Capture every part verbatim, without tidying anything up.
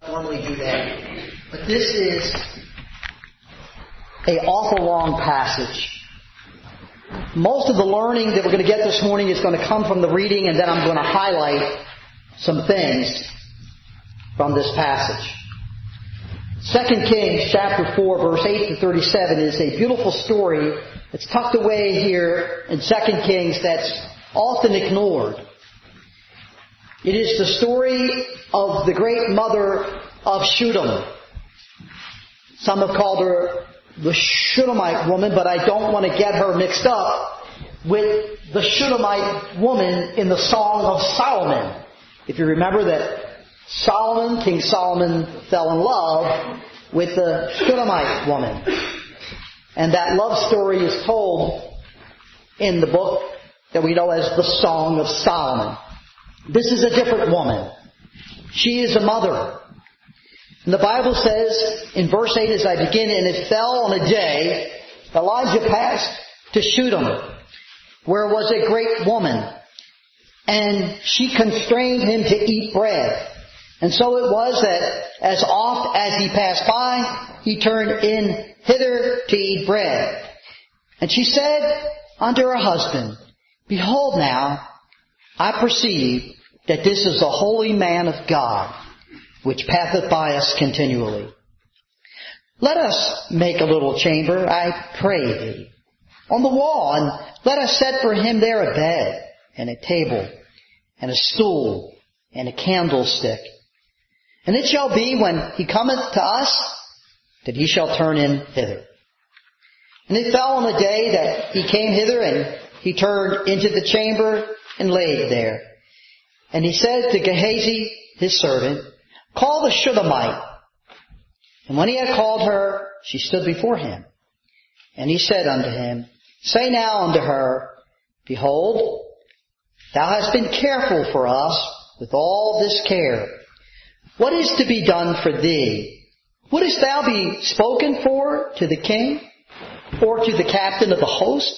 normally do that. But this is an awful long passage. Most of the learning that we're going to get this morning is going to come from the reading, and then I'm going to highlight some things from this passage. Second Kings chapter four, verse eight to thirty-seven is a beautiful story that's tucked away here in Second Kings that's often ignored. It is the story of the great mother of Shunem. Some have called her the Shunammite woman, but I don't want to get her mixed up with the Shunammite woman in the Song of Solomon. If you remember that Solomon, King Solomon, fell in love with the Shunammite woman. And that love story is told in the book that we know as the Song of Solomon. This is a different woman. She is a mother. And the Bible says in verse eight as I begin, and it fell on a day, Elijah passed to Shunem, where was a great woman, and she constrained him to eat bread. And so it was that as oft as he passed by, he turned in hither to eat bread. And she said unto her husband, Behold now, I perceive that this is the holy man of God, which passeth by us continually. Let us make a little chamber, I pray thee, on the wall, and let us set for him there a bed, and a table, and a stool, and a candlestick. And it shall be, when he cometh to us, that he shall turn in hither. And it fell on the day that he came hither, and he turned into the chamber, and laid there. And he said to Gehazi, his servant, Call the Shunammite. And when he had called her, she stood before him. And he said unto him, Say now unto her, Behold, thou hast been careful for us with all this care. What is to be done for thee? Wouldst thou be spoken for to the king, or to the captain of the host?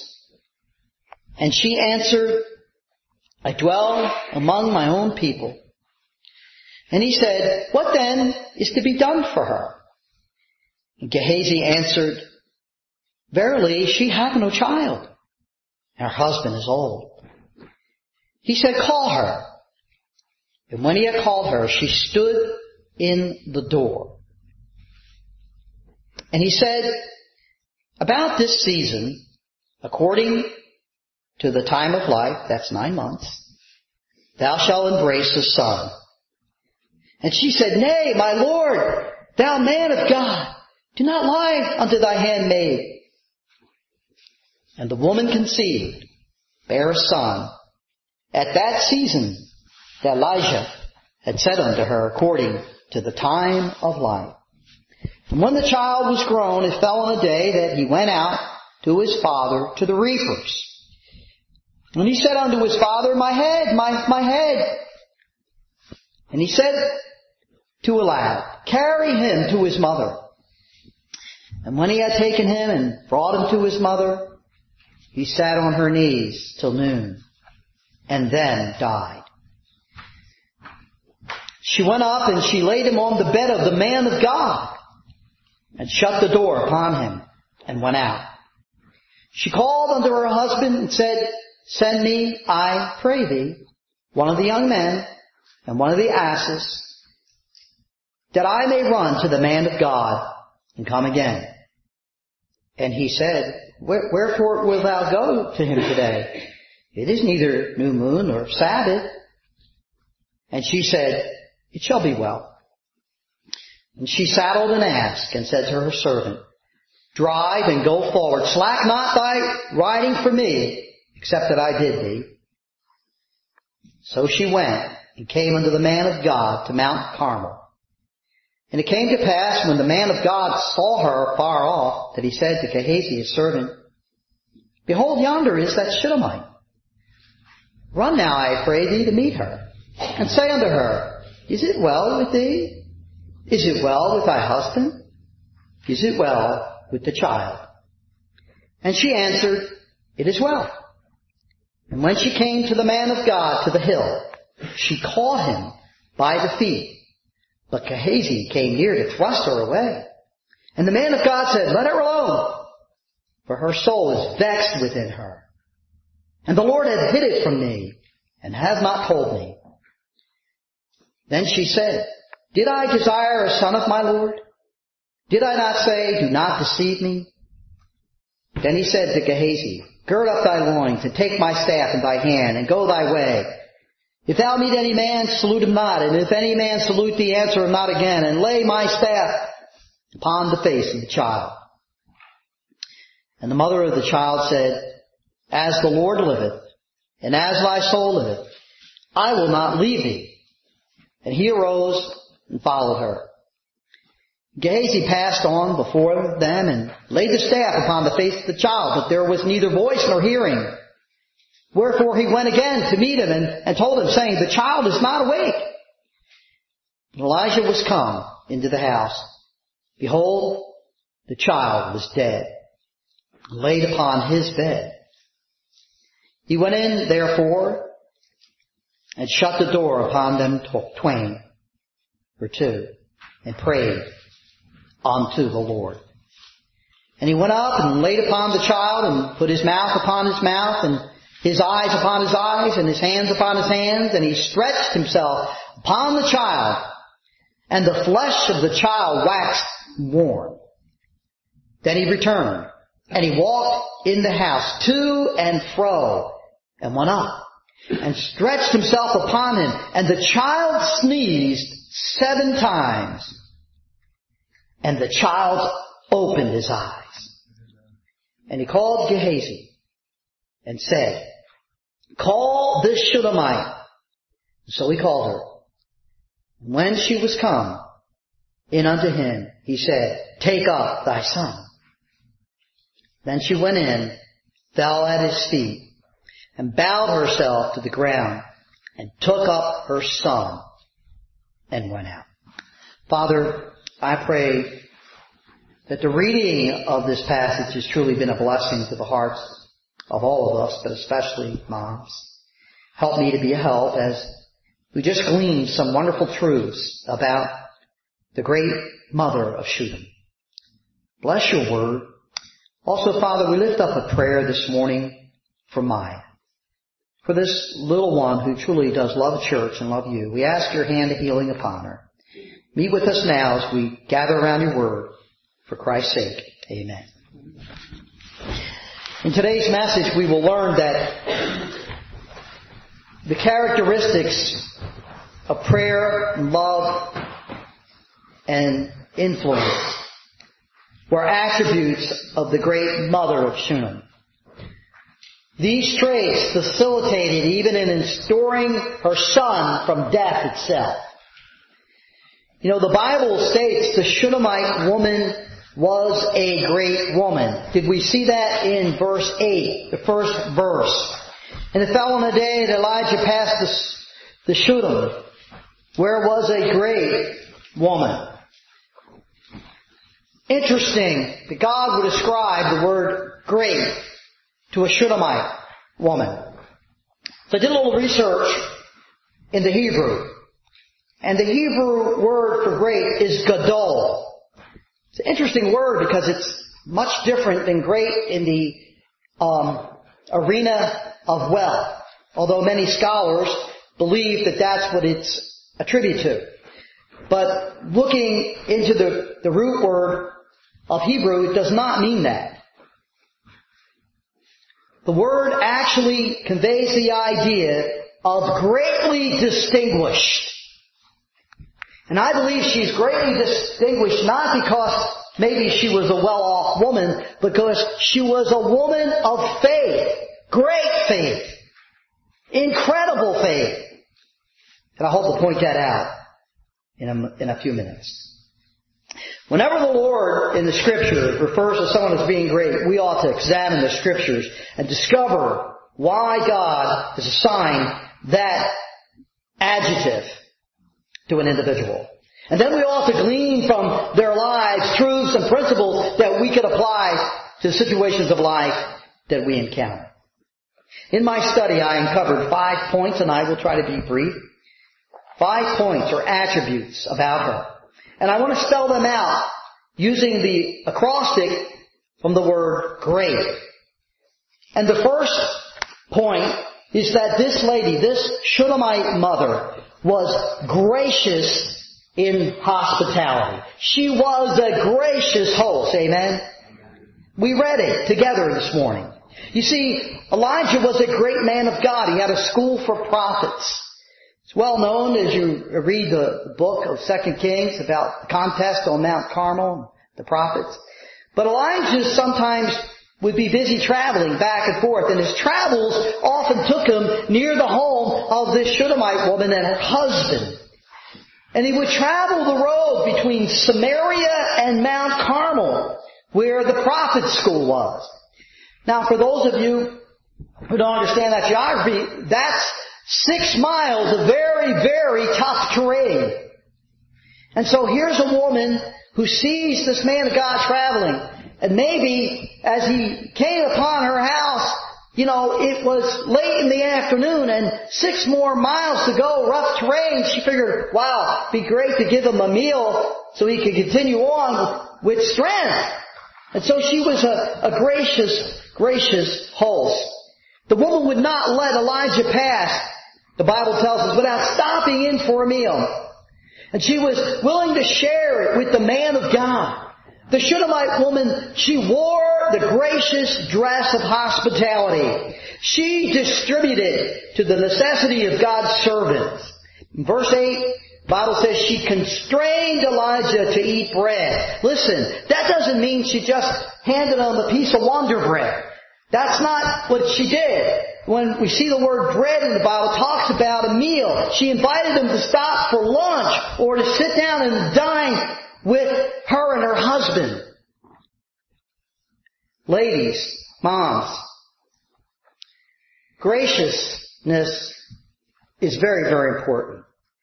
And she answered, I dwell among my own people. And he said, What then is to be done for her? And Gehazi answered, Verily, she hath no child, and her husband is old. He said, Call her. And when he had called her, she stood in the door. And he said, About this season, according to the time of life, that's nine months, thou shalt embrace a son. And she said, Nay, my Lord, thou man of God, do not lie unto thy handmaid. And the woman conceived, bare a son, at that season that Elijah had said unto her, according to the time of life. And when the child was grown, it fell on a day that he went out to his father to the reapers. And he said unto his father, My head, my, my head. And he said to a lad, Carry him to his mother. And when he had taken him and brought him to his mother, he sat on her knees till noon, and then died. She went up and she laid him on the bed of the man of God, and shut the door upon him, and went out. She called unto her husband and said, Send me, I pray thee, one of the young men, and one of the asses, that I may run to the man of God, and come again. And he said, Wherefore wilt thou go to him today? It is neither new moon nor Sabbath. And she said, It shall be well. And she saddled an ass, and said to her servant, Drive and go forward. Slack not thy riding for me, except that I bid thee. So she went, and came unto the man of God to Mount Carmel. And it came to pass, when the man of God saw her far off, that he said to Gehazi his servant, Behold, yonder is that Shunammite. Run now, I pray thee, to meet her, and say unto her, Is it well with thee? Is it well with thy husband? Is it well with the child? And she answered, It is well. And when she came to the man of God to the hill, she caught him by the feet, But Gehazi came near to thrust her away. And the man of God said, let her alone, for her soul is vexed within her. And the Lord hath hid it from me, and hath not told me. Then she said, did I desire a son of my Lord? Did I not say, do not deceive me? Then he said to Gehazi, gird up thy loins, and take my staff in thy hand, and go thy way. If thou meet any man, salute him not, and if any man salute thee, answer him not again, and lay my staff upon the face of the child. And the mother of the child said, as the Lord liveth, and as thy soul liveth, I will not leave thee. And he arose and followed her. Gehazi passed on before them and laid the staff upon the face of the child, but there was neither voice nor hearing. Wherefore he went again to meet him and, and told him, saying, the child is not awake. And Elijah was come into the house. Behold, the child was dead, laid upon his bed. He went in, therefore, and shut the door upon them twain, or two, and prayed unto the Lord. And he went up and laid upon the child, and put his mouth upon his mouth, and his eyes upon his eyes, and his hands upon his hands, and he stretched himself upon the child, and the flesh of the child waxed warm. Then he returned, and he walked in the house to and fro, and went up, and stretched himself upon him, and the child sneezed seven times, and the child opened his eyes. And he called Gehazi, and said, call this Shunammite. So he called her. And when she was come in unto him, he said, take up thy son. Then she went in, fell at his feet, and bowed herself to the ground, and took up her son, and went out. Father, I pray that the reading of this passage has truly been a blessing to the hearts of all of us, but especially moms. Help me to be a help as we just gleaned some wonderful truths about the great mother of Shunem. Bless your word. Also, Father, we lift up a prayer this morning for Maya, for this little one who truly does love church and love you. We ask your hand of healing upon her. Meet with us now as we gather around your word. For Christ's sake, amen. In today's message, we will learn that the characteristics of prayer, love, and influence were attributes of the great mother of Shunem. These traits facilitated even in restoring her son from death itself. You know, the Bible states the Shunammite woman was a great woman. Did we see that in verse eight, the first verse? And it fell on the day that Elijah passed the, the Shunem, where was a great woman. Interesting that God would ascribe the word great to a Shunammite woman. So I did a little research in the Hebrew. And the Hebrew word for great is gadol. It's an interesting word because it's much different than great in the um, arena of wealth. Although many scholars believe that that's what it's attributed to. But looking into the, the root word of Hebrew, it does not mean that. The word actually conveys the idea of greatly distinguished. And I believe she's greatly distinguished not because maybe she was a well-off woman, because she was a woman of faith. Great faith. Incredible faith. And I hope to point that out in a, in a few minutes. Whenever the Lord in the Scripture refers to someone as being great, we ought to examine the Scriptures and discover why God has assigned that adjective to an individual. And then we ought to glean from their lives truths and principles that we could apply to the situations of life that we encounter. In my study, I uncovered five points, and I will try to be brief. five points or attributes about her. And I want to spell them out using the acrostic from the word great. And the first point is that this lady, this Shunammite mother, was gracious in hospitality. She was a gracious host. Amen? We read it together this morning. You see, Elijah was a great man of God. He had a school for prophets. It's well known as you read the book of Second Kings about the contest on Mount Carmel, the prophets. But Elijah sometimes would be busy traveling back and forth, and his travels often took him near the home of this Shunammite woman and her husband. And he would travel the road between Samaria and Mount Carmel, where the prophet's school was. Now, for those of you who don't understand that geography, that's six miles of very, very tough terrain. And so here's a woman who sees this man of God traveling. And maybe as he came upon her house, you know, it was late in the afternoon and six more miles to go, rough terrain. She figured, wow, it'd be great to give him a meal so he could continue on with strength. And so she was a, a gracious, gracious host. The woman would not let Elijah pass, the Bible tells us, without stopping in for a meal. And she was willing to share it with the man of God. The Shunammite woman, she wore the gracious dress of hospitality. She distributed to the necessity of God's servants. In verse eight, the Bible says she constrained Elijah to eat bread. Listen, that doesn't mean she just handed him a piece of Wonder Bread. That's not what she did. When we see the word bread in the Bible, it talks about a meal. She invited him to stop for lunch or to sit down and dine with her and her husband. Ladies, moms, graciousness is very, very important.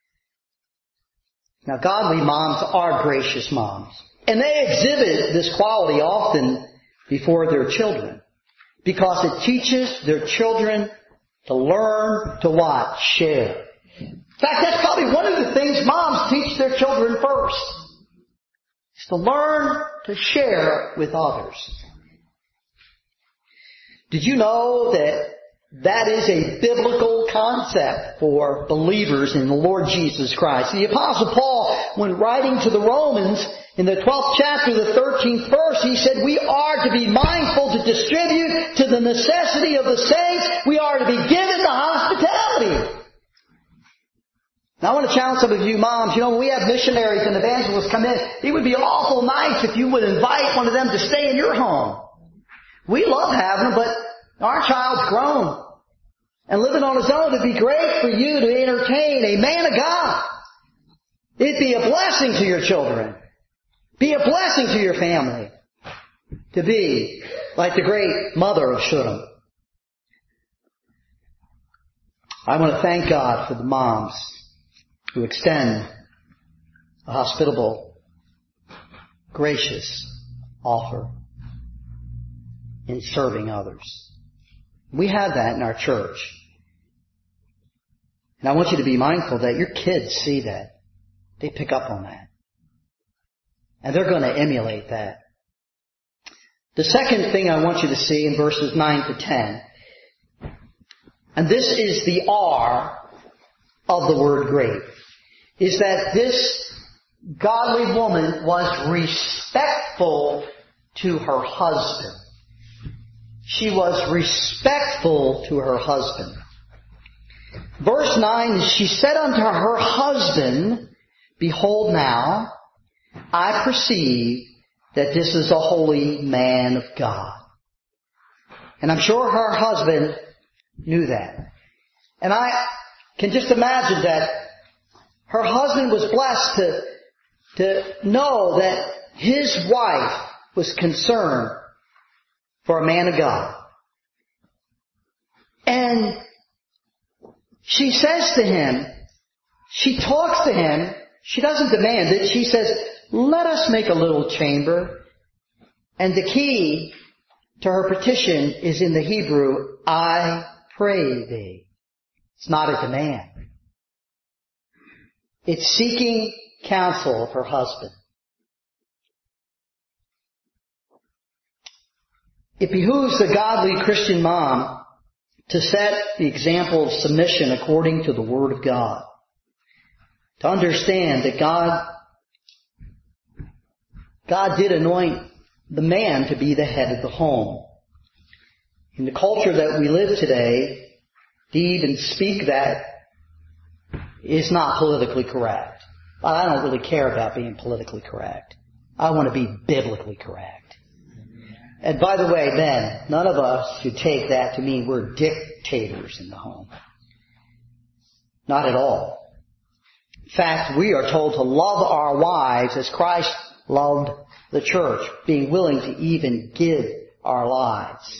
Now, godly moms are gracious moms. And they exhibit this quality often before their children. Because it teaches their children to learn to what? Share. In fact, that's probably one of the things moms teach their children first. Is to learn to share with others. Did you know that that is a biblical concept for believers in the Lord Jesus Christ? The Apostle Paul, when writing to the Romans, in the twelfth chapter, the thirteenth verse, he said, we are to be mindful to distribute to the necessity of the saints. We are to be given to hospitality. Now I want to challenge some of you moms. You know, when we have missionaries and evangelists come in, it would be awful nice if you would invite one of them to stay in your home. We love having them, but our child's grown and living on his own. It'd be great for you to entertain a man of God. It'd be a blessing to your children. Be a blessing to your family. To be like the great mother of Shunem. I want to thank God for the moms who extend a hospitable, gracious offer in serving others. We have that in our church. And I want you to be mindful that your kids see that. They pick up on that. And they're going to emulate that. The second thing I want you to see in verses nine to ten, and this is the R of the word great, is that this godly woman was respectful to her husband. She was respectful to her husband. Verse nine, she said unto her husband, behold now, I perceive that this is a holy man of God. And I'm sure her husband knew that. And I can just imagine that her husband was blessed to, to know that his wife was concerned for a man of God. And she says to him, she talks to him, she doesn't demand it, she says, let us make a little chamber. And the key to her petition is in the Hebrew, I pray thee. It's not a demand. It's seeking counsel of her husband. It behooves the godly Christian mom to set the example of submission according to the Word of God. To understand that God, God did anoint the man to be the head of the home. In the culture that we live today, to even speak that is not politically correct. But I don't really care about being politically correct. I want to be biblically correct. And by the way, men, none of us should take that to mean we're dictators in the home. Not at all. In fact, we are told to love our wives as Christ loved the church, being willing to even give our lives.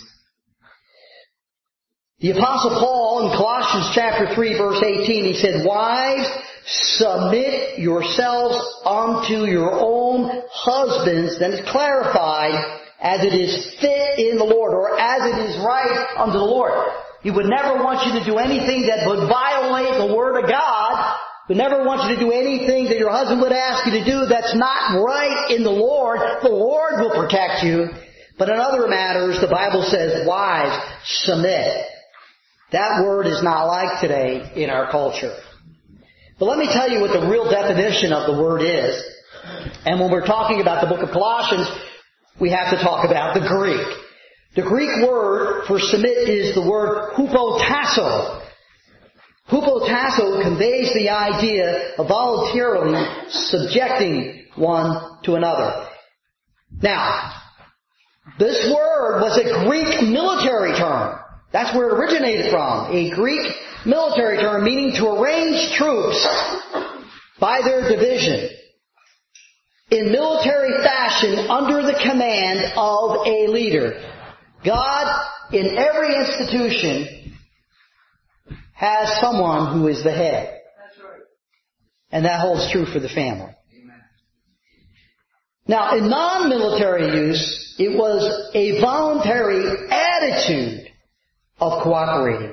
The Apostle Paul in Colossians chapter three verse eighteen, he said, "Wives, submit yourselves unto your own husbands." Then it's clarified, as it is fit in the Lord, or as it is right unto the Lord. He would never want you to do anything that would violate the Word of God. He would never want you to do anything that your husband would ask you to do that's not right in the Lord. The Lord will protect you. But in other matters, the Bible says, wives, submit. That word is not like today in our culture. But let me tell you what the real definition of the word is. And when we're talking about the book of Colossians, we have to talk about the Greek. The Greek word for submit is the word hupotasso. Hupotasso conveys the idea of voluntarily subjecting one to another. Now, this word was a Greek military term. That's where it originated from. A Greek military term meaning to arrange troops by their division in military fashion under the command of a leader. God, in every institution, has someone who is the head. That's right. And that holds true for the family. Amen. Now, in non-military use, it was a voluntary attitude of cooperating.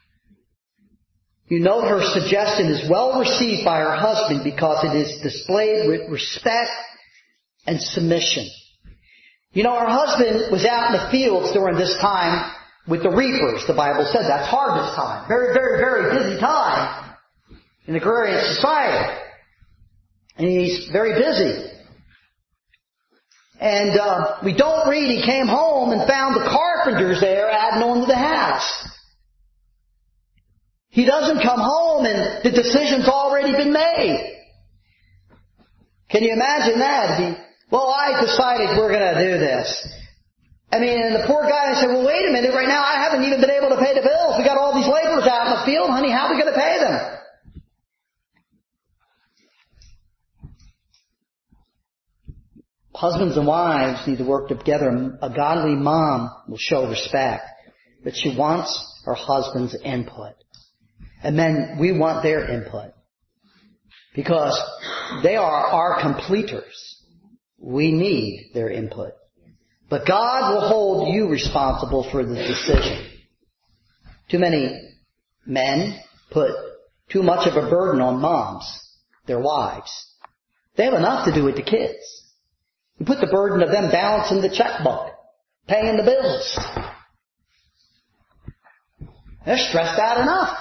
You note her suggestion is well received by her husband because it is displayed with respect and submission. You know, her husband was out in the fields during this time with the reapers, the Bible said. That's harvest time. Very, very, very busy time in agrarian society. And he's very busy. And uh, we don't read he came home and found the carpenters there adding on to the house. He doesn't come home and the decision's already been made. Can you imagine that? He, well, I decided we're going to do this. I mean, and the poor guy said, well, wait a minute, right now I haven't even been able to pay the bills. We got all these laborers out in the field, honey, how are we going to pay them? Husbands and wives need to work together. A godly mom will show respect, but she wants her husband's input. And men, we want their input because they are our completers. We need their input. But God will hold you responsible for the decision. Too many men put too much of a burden on moms, their wives. They have enough to do with the kids. You put the burden of them balancing the checkbook, paying the bills. They're stressed out enough.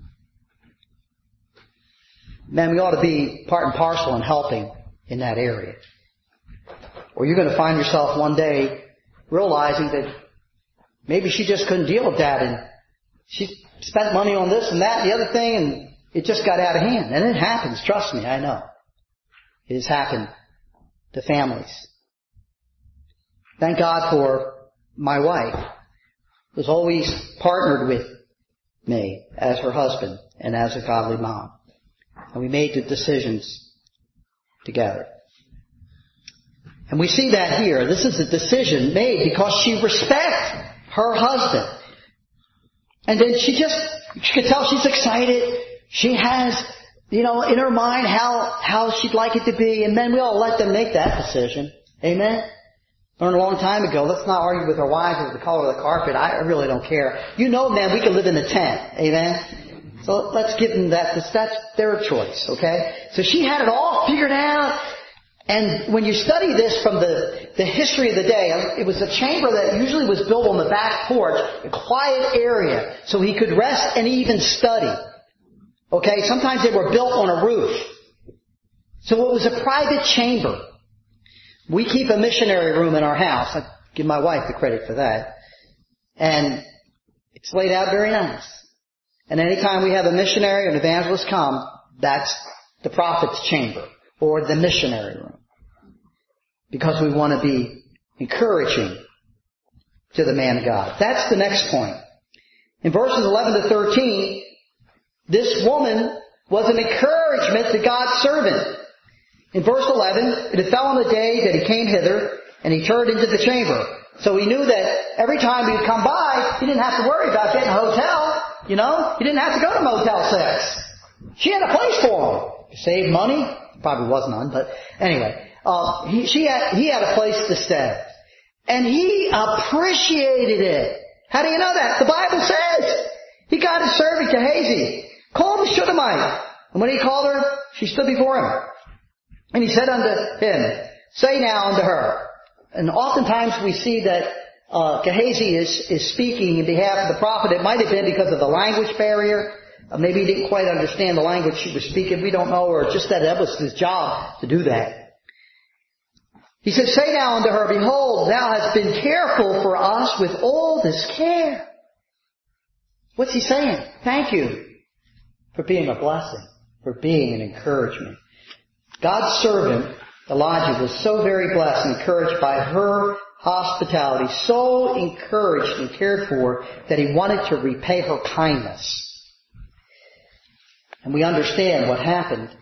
Man, we ought to be part and parcel in helping in that area. Or you're going to find yourself one day realizing that maybe she just couldn't deal with that and she spent money on this and that and the other thing and it just got out of hand. And it happens, trust me, I know. It has happened to families. Thank God for my wife, who's always partnered with me as her husband and as a godly mom. And we made the decisions together. And we see that here. This is a decision made because she respects her husband. And then she just, she could tell she's excited. She has, you know, in her mind how, how she'd like it to be. And then we all let them make that decision. Amen? Learned a long time ago, let's not argue with our wives over the color of the carpet. I really don't care. You know, man, we can live in a tent. Amen? So let's give them that. That's their choice, okay? So she had it all figured out. And when you study this from the, the history of the day, it was a chamber that usually was built on the back porch, a quiet area, so he could rest and even study. Okay? Sometimes they were built on a roof. So it was a private chamber. We keep a missionary room in our house. I give my wife the credit for that. And it's laid out very nice. And anytime we have a missionary or an evangelist come, that's the prophet's chamber or the missionary room. Because we want to be encouraging to the man of God. That's the next point. In verses eleven to thirteen, this woman was an encouragement to God's servant. In verse eleven, it fell on the day that he came hither, and he turned into the chamber. So he knew that every time he'd come by, he didn't have to worry about getting a hotel. You know, he didn't have to go to Motel six. She had a place for him. Save money. Probably was none, but anyway. Uh, he, she had, he had a place to stay. And he appreciated it. How do you know that? The Bible says he got his servant Gehazi, called the Shunammite. And when he called her, she stood before him. And he said unto him, say now unto her. And oftentimes we see that uh, Gehazi is, is speaking in behalf of the prophet. It might have been because of the language barrier. Uh, maybe he didn't quite understand the language she was speaking. We don't know. Or just that that was his job to do that. He said, say now unto her, behold, thou hast been careful for us with all this care. What's he saying? Thank you for being a blessing, for being an encouragement. God's servant, Elijah, was so very blessed and encouraged by her hospitality, so encouraged and cared for that he wanted to repay her kindness. And we understand what happened.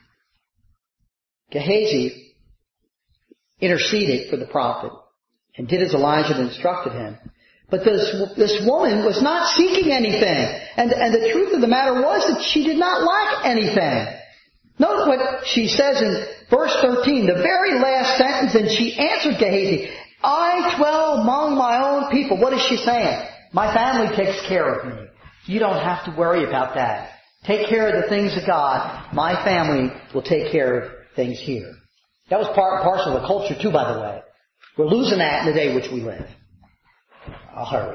Gehazi interceded for the prophet and did as Elijah had instructed him. But this, this woman was not seeking anything. And, and the truth of the matter was that she did not lack anything. Note what she says in verse thirteen, the very last sentence, and she answered Gehazi, I dwell among my own people. What is she saying? My family takes care of me. You don't have to worry about that. Take care of the things of God. My family will take care of things here. That was part and parcel of the culture too, by the way. We're losing that in the day which we live. I'll hurry.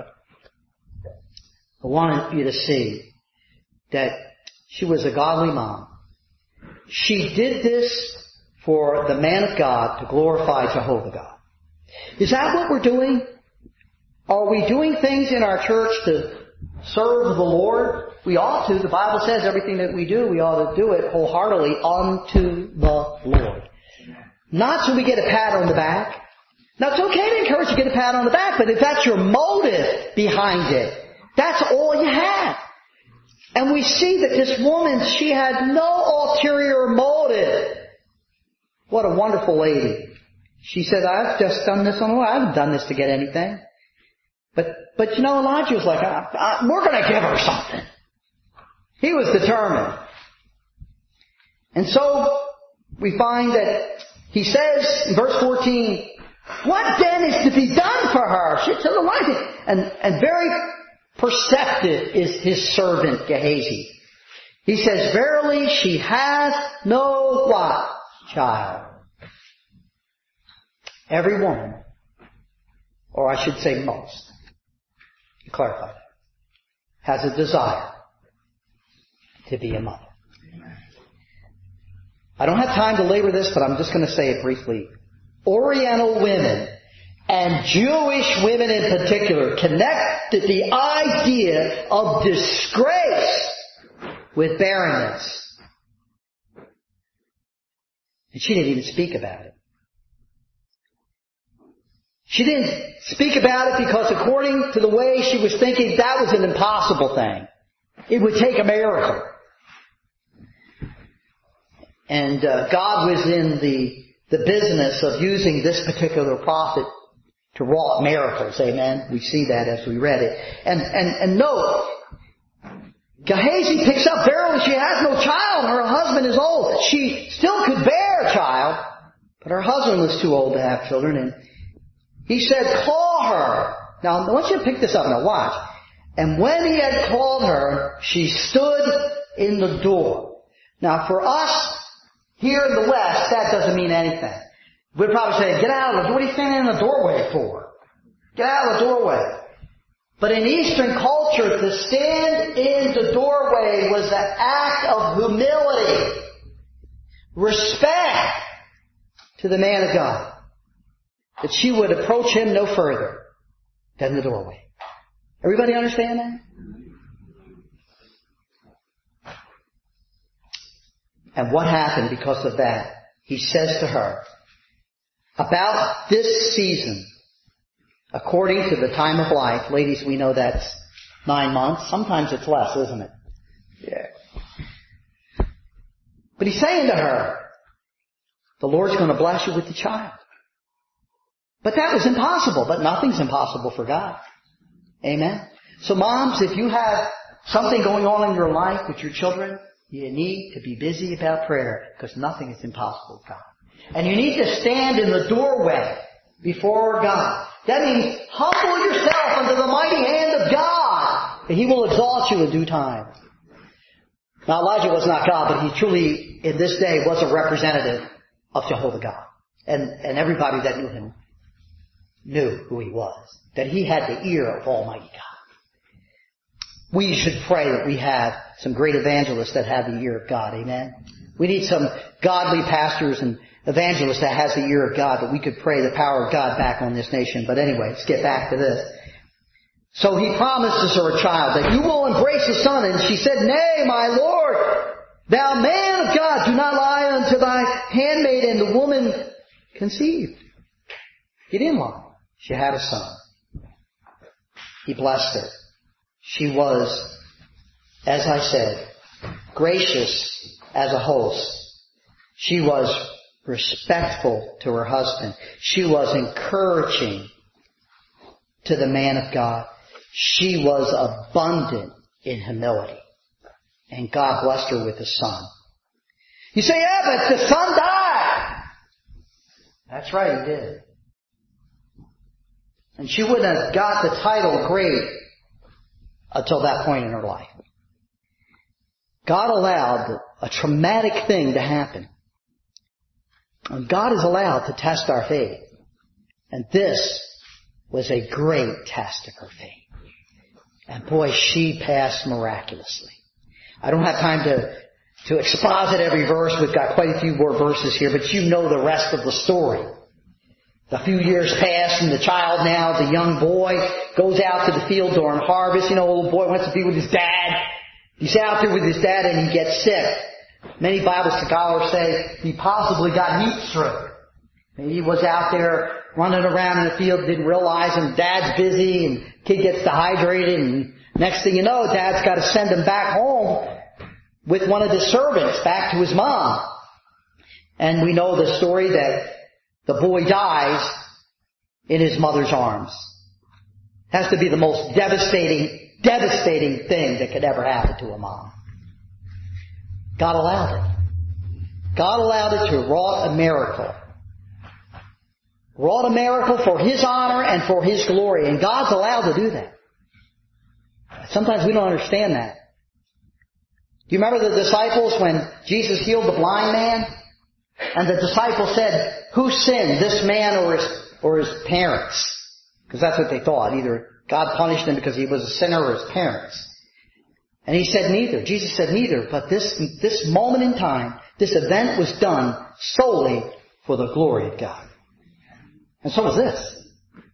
I wanted you to see that she was a godly mom. She did this for the man of God to glorify Jehovah God. Is that what we're doing? Are we doing things in our church to serve the Lord? We ought to. The Bible says everything that we do, we ought to do it wholeheartedly unto the Lord. Not so we get a pat on the back. Now it's okay to encourage you to get a pat on the back, but if that's your motive behind it, that's all you have. And we see that this woman, she had no ulterior motive. What a wonderful lady. She said, I've just done this on the way. I haven't done this to get anything. But, but you know, Elijah was like, I, I, we're going to give her something. He was determined. And so we find that he says in verse fourteen, what then is to be done for her? She said, Elijah. And, and very perceptive is his servant Gehazi. He says, verily she has no what? Child. Every woman, or I should say most, to clarify that, has a desire to be a mother. I don't have time to labor this, but I'm just going to say it briefly. Oriental women, and Jewish women in particular, connected the idea of disgrace with barrenness. And she didn't even speak about it. She didn't speak about it because according to the way she was thinking, that was an impossible thing. It would take a miracle. And uh, God was in the, the business of using this particular prophet to wrought miracles. Amen? We see that as we read it. And, and, and note, Gehazi picks up, verily she has no child, her husband is old. She still could bear a child, but her husband was too old to have children. And he said, call her. Now, I want you to pick this up. Now watch. And when he had called her, she stood in the door. Now for us, here in the West, that doesn't mean anything. We'd probably say, get out of the door. What are you standing in the doorway for? Get out of the doorway. But in Eastern culture, to stand in the doorway was an act of humility, respect to the man of God. That she would approach him no further than the doorway. Everybody understand that? And what happened because of that? He says to her, about this season, according to the time of life, ladies, we know that's nine months. Sometimes it's less, isn't it? Yeah. But he's saying to her, the Lord's going to bless you with the child. But that was impossible. But nothing's impossible for God. Amen? So moms, if you have something going on in your life with your children, you need to be busy about prayer because nothing is impossible with God. And you need to stand in the doorway before God. That means humble yourself under the mighty hand of God, and He will exalt you in due time. Now Elijah was not God, but he truly, in this day, was a representative of Jehovah God. And, and everybody that knew him knew who he was. That he had the ear of Almighty God. We should pray that we have some great evangelists that have the ear of God. Amen? We need some godly pastors and evangelists that has the ear of God, that we could pray the power of God back on this nation. But anyway, let's get back to this. So he promises her a child, that you will embrace a son. And she said, nay, my Lord, thou man of God, do not lie unto thy handmaid. And the woman conceived. He didn't lie. She had a son. He blessed her. She was, as I said, gracious as a host. She was respectful to her husband. She was encouraging to the man of God. She was abundant in humility. And God blessed her with a son. You say, yeah, but the son died. That's right, he did. And she wouldn't have got the title great until that point in her life. God allowed a traumatic thing to happen. And God is allowed to test our faith. And this was a great test of her faith. And boy, she passed miraculously. I don't have time to, to exposit every verse. We've got quite a few more verses here, but you know the rest of the story. A few years pass and the child now, the young boy, goes out to the field during harvest. You know, a little boy wants to be with his dad. He's out there with his dad and he gets sick. Many Bible scholars say he possibly got heat stroke. Maybe he was out there running around in the field, didn't realize him. Dad's busy and kid gets dehydrated, and next thing you know, Dad's got to send him back home with one of the servants back to his mom. And we know the story that the boy dies in his mother's arms. Has to be the most devastating, devastating thing that could ever happen to a mom. God allowed it. God allowed it to wrought a miracle. Wrought a miracle for His honor and for His glory. And God's allowed to do that. Sometimes we don't understand that. Do you remember the disciples when Jesus healed the blind man? And the disciples said, who sinned, this man or his, or his parents? Because that's what they thought. Either God punished him because he was a sinner or his parents. And He said neither. Jesus said neither. But this, this moment in time, this event was done solely for the glory of God. And so was this.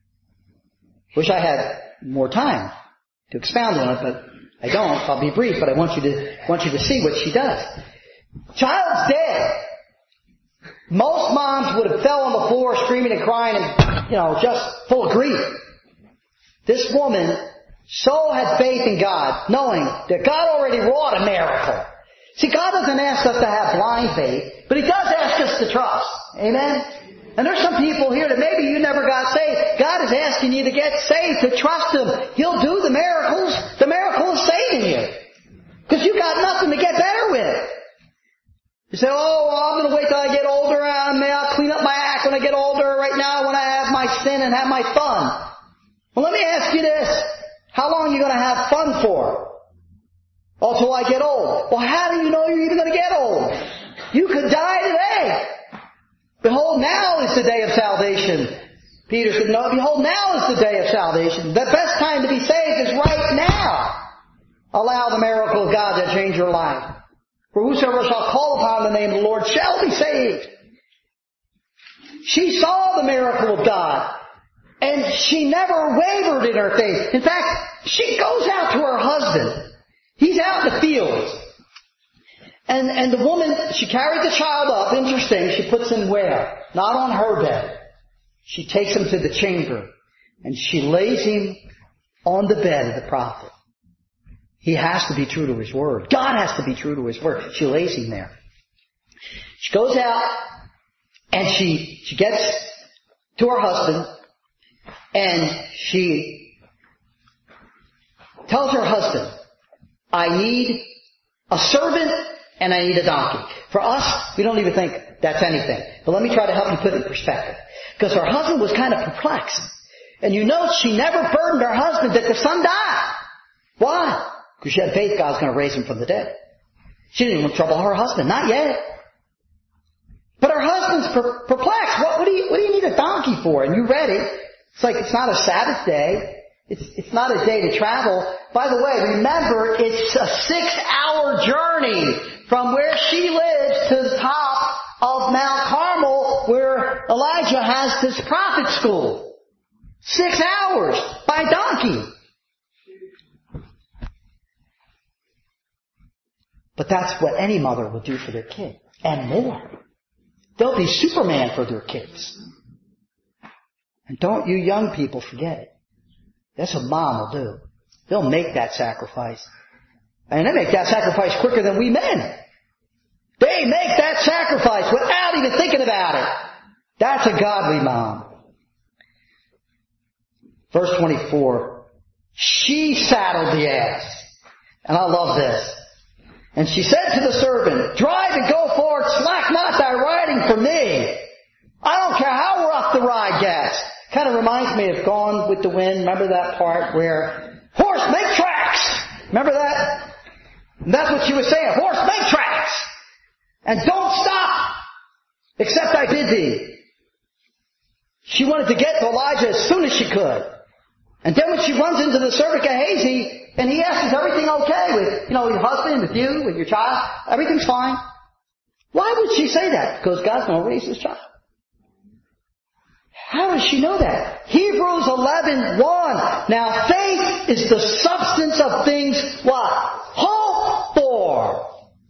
Wish I had more time to expound on it, but I don't. I'll be brief, but I want you to, want you to see what she does. Child's dead. Most moms would have fell on the floor screaming and crying and, you know, just full of grief. This woman so had faith in God, knowing that God already wrought a miracle. See, God doesn't ask us to have blind faith, but He does ask us to trust. Amen? And there's some people here that maybe you never got saved. God is asking you to get saved, to trust Him. He'll do the miracles. The miracle is saving you. Because you got nothing to get better with. You say, oh, well, I'm going to wait till I get older. I'll clean up my act when I get older. Right now I want to have my sin and have my fun. Well, let me ask you this. How long are you going to have fun for? Until I get old. Well, how do you know you're even going to get old? You could die today. Behold, now is the day of salvation. Peter said, no, behold, now is the day of salvation. The best time to be saved is right now. Allow the miracle of God to change your life. For whosoever shall call upon the name of the Lord shall be saved. She saw the miracle of God. And she never wavered in her faith. In fact, she goes out to her husband. He's out in the fields. And, and the woman, she carried the child up. Interesting, she puts him where? Not on her bed. She takes him to the chamber. And she lays him on the bed of the prophet. He has to be true to his word. God has to be true to his word. She lays him there. She goes out and she, she gets to her husband and she tells her husband, I need a servant and I need a donkey. For us, we don't even think that's anything. But let me try to help you put it in perspective. Because her husband was kind of perplexed. And you know she never burdened her husband that the son died. Why? Because she had faith God's going to raise him from the dead. She didn't even trouble her husband. Not yet. But her husband's per- perplexed. What, what, do you, what do you need a donkey for? And you read it. It's like it's not a Sabbath day. It's, it's not a day to travel. By the way, remember, it's a six-hour journey from where she lives to the top of Mount Carmel where Elijah has this prophet school. Six hours by donkey. But that's what any mother would do for their kid. And more. They'll be Superman for their kids. And don't you young people forget it. That's what mom will do. They'll make that sacrifice. And they make that sacrifice quicker than we men. They make that sacrifice without even thinking about it. That's a godly mom. Verse twenty-four. She saddled the ass. And I love this. And she said to the servant, drive and go forward, slack not thy riding for me. I don't care how rough the ride gets. Kind of reminds me of Gone with the Wind. Remember that part where, horse, make tracks! Remember that? And that's what she was saying. Horse, make tracks! And don't stop, except I bid thee. She wanted to get to Elijah as soon as she could. And then when she runs into the servant Gehazi, and he asks, is everything okay with, you know, your husband, with you, with your child? Everything's fine. Why would she say that? Because God's going to raise his child. How does she know that? Hebrews eleven one. Now faith is the substance of things, what? Hoped for.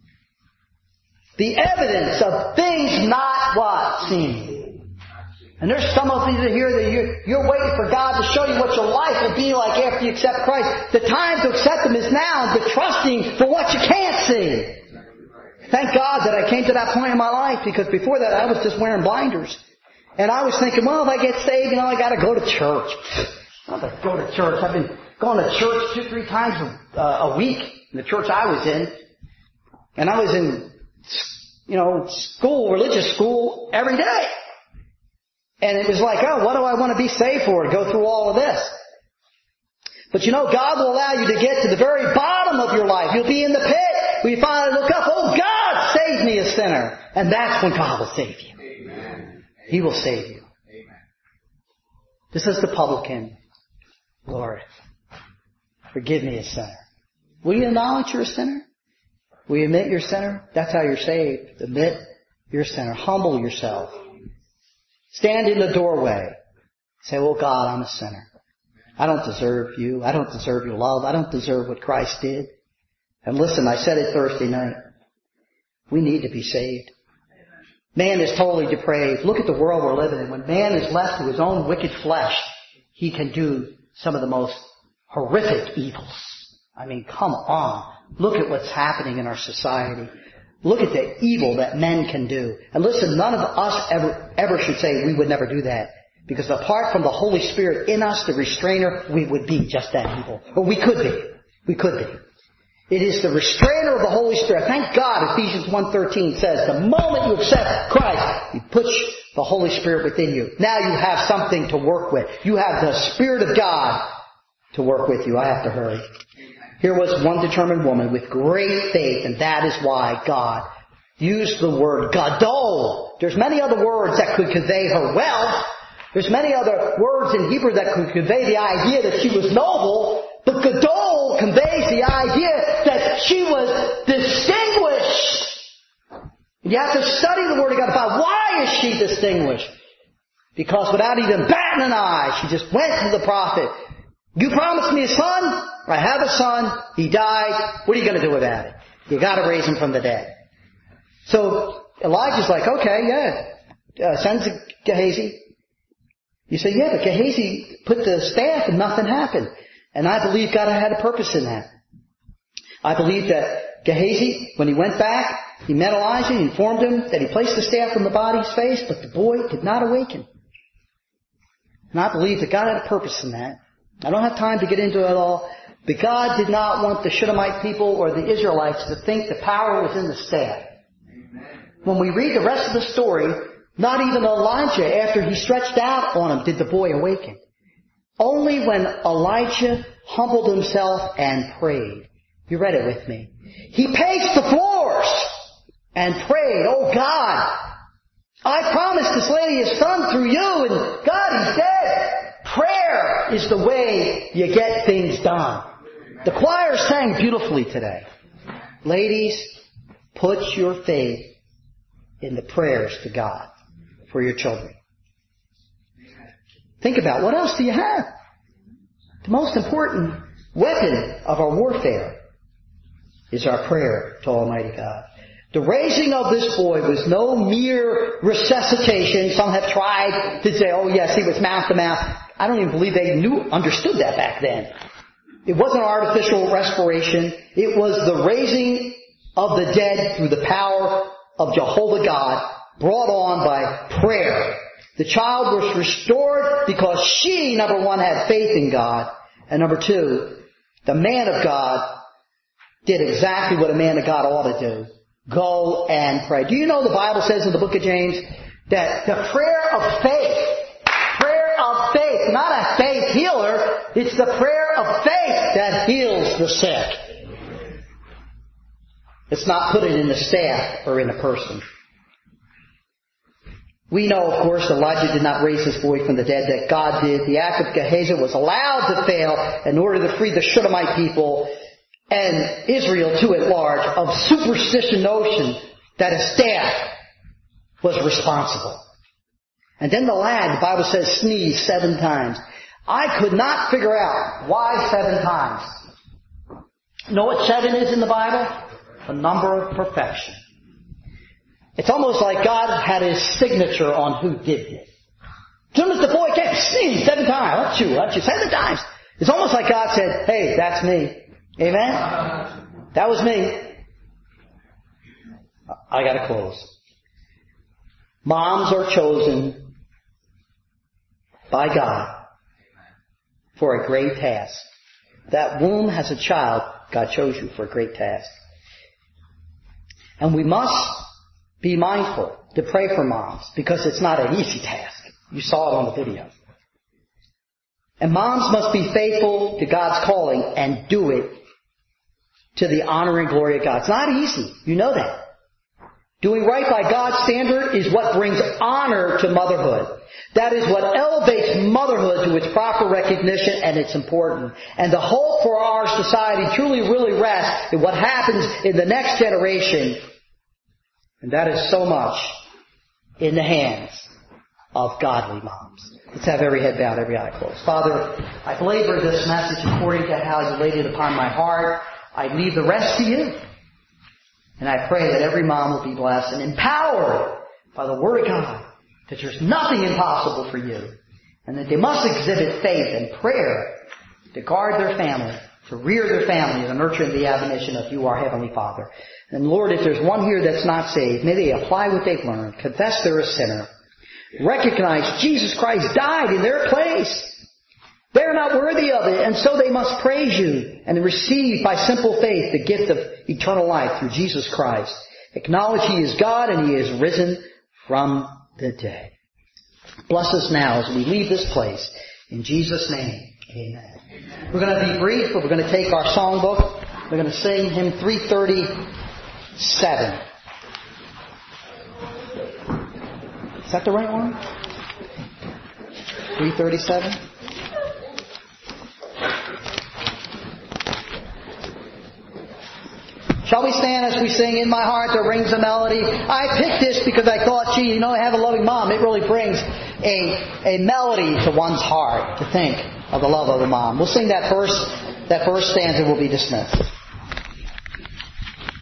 The evidence of things not what? Seen. And there's some of you here that you're, you're waiting for God to show you what your life will be like after you accept Christ. The time to accept Him is now, but trusting for what you can't see. Thank God that I came to that point in my life, because before that I was just wearing blinders. And I was thinking, well, if I get saved, you know, I got to go to church. I don't have to go to church. I've been going to church two, three times a, uh, a week in the church I was in. And I was in, you know, school, religious school every day. And it was like, oh, what do I want to be saved for? To go through all of this. But you know, God will allow you to get to the very bottom of your life. You'll be in the pit. Where you finally look up, oh, God saved me a sinner. And that's when God will save you. Amen. He will save you. Amen. This is the publican. Lord, forgive me a sinner. Will you acknowledge you're a sinner? Will you admit you're a sinner? That's how you're saved. Admit you're a sinner. Humble yourself. Stand in the doorway. Say, oh God, I'm a sinner. I don't deserve you. I don't deserve your love. I don't deserve what Christ did. And listen, I said it Thursday night. We need to be saved. Man is totally depraved. Look at the world we're living in. When man is left to his own wicked flesh, he can do some of the most horrific evils. I mean, come on. Look at what's happening in our society. Look at the evil that men can do. And listen, none of us ever, ever should say we would never do that. Because apart from the Holy Spirit in us, the restrainer, we would be just that evil. Or we could be. We could be. It is the restrainer of the Holy Spirit. Thank God Ephesians one thirteen says, the moment you accept Christ, you put the Holy Spirit within you. Now you have something to work with. You have the Spirit of God to work with you. I have to hurry. Here was one determined woman with great faith, and that is why God used the word gadol. There's many other words that could convey her wealth. There's many other words in Hebrew that could convey the idea that she was noble, but gadol conveys the idea that she was distinguished. You have to study the Word of God about why is she distinguished? Because without even batting an eye, she just went to the prophet. You promised me a son. I have a son. He died. What are you going to do about it? You got to raise him from the dead. So Elijah's like, okay, yeah, uh, send Gehazi. You say, yeah, but Gehazi put the staff and nothing happened. And I believe God had a purpose in that. I believe that Gehazi, when he went back, he met Elijah, he informed him that he placed the staff on the body's face, but the boy did not awaken. And I believe that God had a purpose in that. I don't have time to get into it all, but God did not want the Shunammite people or the Israelites to think the power was in the staff. When we read the rest of the story, not even Elijah, after he stretched out on him, did the boy awaken. Only when Elijah humbled himself and prayed. You read it with me. He paced the floors and prayed, oh God, I promised this lady a son through you, and God, he's dead. Prayer is the way you get things done. The choir sang beautifully today. Ladies, put your faith in the prayers to God for your children. Think about, what else do you have? The most important weapon of our warfare is our prayer to Almighty God. The raising of this boy was no mere resuscitation. Some have tried to say, oh yes, he was mouth to mouth. I don't even believe they knew, understood that back then. It wasn't artificial respiration. It was the raising of the dead through the power of Jehovah God, brought on by prayer. The child was restored because she, number one, had faith in God, and number two, the man of God did exactly what a man of God ought to do. Go and pray. Do you know the Bible says in the book of James that the prayer of faith, prayer of faith, not a faith healer, it's the prayer of faith that heals the sick. It's not put it in the staff or in a person. We know, of course, Elijah did not raise his boy from the dead, that God did. The act of Gehazi was allowed to fail in order to free the Shunammite people and Israel too at large of superstition notion that a staff was responsible. And then the lad, the Bible says, sneezed seven times. I could not figure out why seven times. You know what seven is in the Bible? A number of perfection. It's almost like God had his signature on who did this. As soon as the boy came, sneezed seven times. That's you, that's you, seven times. It's almost like God said, hey, that's me. Amen? That was me. I gotta close. Moms are chosen by God for a great task. That womb has a child, God chose you for a great task. And we must be mindful to pray for moms, because it's not an easy task. You saw it on the video. And moms must be faithful to God's calling and do it to the honor and glory of God. It's not easy. You know that. Doing right by God's standard is what brings honor to motherhood. That is what elevates motherhood to its proper recognition, and it's important. And the hope for our society truly, really rests in what happens in the next generation. And that is so much in the hands of godly moms. Let's have every head bowed, every eye closed. Father, I belabor this message according to how you laid it upon my heart. I leave the rest to you. And I pray that every mom will be blessed and empowered by the Word of God, that there's nothing impossible for you, and that they must exhibit faith and prayer to guard their family, to rear their family, and nurture the admonition of you, our Heavenly Father. And Lord, if there's one here that's not saved, may they apply what they've learned, confess they're a sinner, recognize Jesus Christ died in their place. They're not worthy of it, and so they must praise you and receive by simple faith the gift of eternal life through Jesus Christ. Acknowledge He is God and He is risen from the dead. Bless us now as we leave this place. In Jesus' name, Amen. We're going to be brief, but we're going to take our songbook. We're going to sing hymn three thirty-seven. Is that the right one? three thirty-seven? Shall we stand as we sing, "In My Heart There Rings a Melody"? I picked this because I thought, gee, you know, I have a loving mom. It really brings a, a melody to one's heart to think of the love of a mom. We'll sing that first, that first stanza will be dismissed.